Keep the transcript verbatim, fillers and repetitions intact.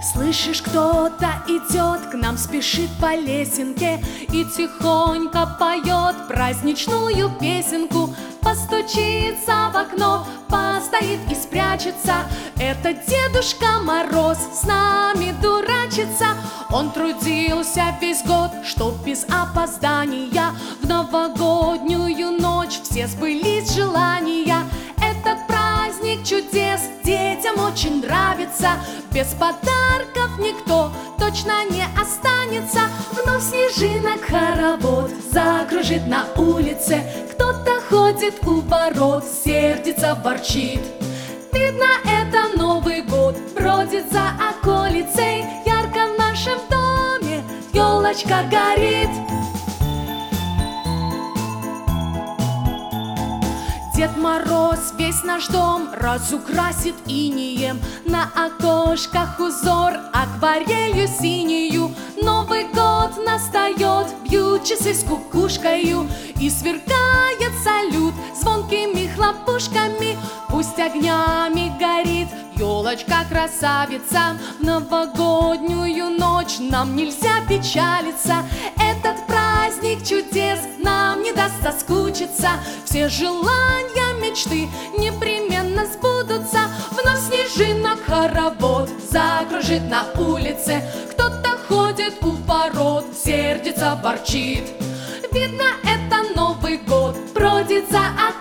Слышишь, кто-то идет, к нам спешит по лесенке и тихонько поет праздничную песенку. Постучится в окно, постоит и спрячется. Это Дедушка Мороз с нами дурачится. Он трудился весь год, чтоб без опоздания в новогоднюю ночь все сбылись желания. Этот праздник чудес детям очень нравится. Без подарков никто точно не останется. Вновь снежинок хоровод закружит на улице. Кто-то ходит у ворот, сердится, ворчит. Видно, это Новый год бродит за околицей. Ярко в нашем доме елочка горит. Дед Мороз весь наш дом разукрасит инеем. На окошках узор акварелью синею. Новый год настает, бьют часы с кукушкою, и сверкает салют звонкими хлопушками. Пусть огнями горит елочка-красавица. В новогоднюю ночь нам нельзя печалиться. Этот праздник чудес нам не даст соскучиться. Все желания, мечты непременно сбудутся. Вновь снежинок хоровод закружит на улице. Кто-то ходит у ворот, сердится, ворчит. Видно, это Новый год бродит за окном.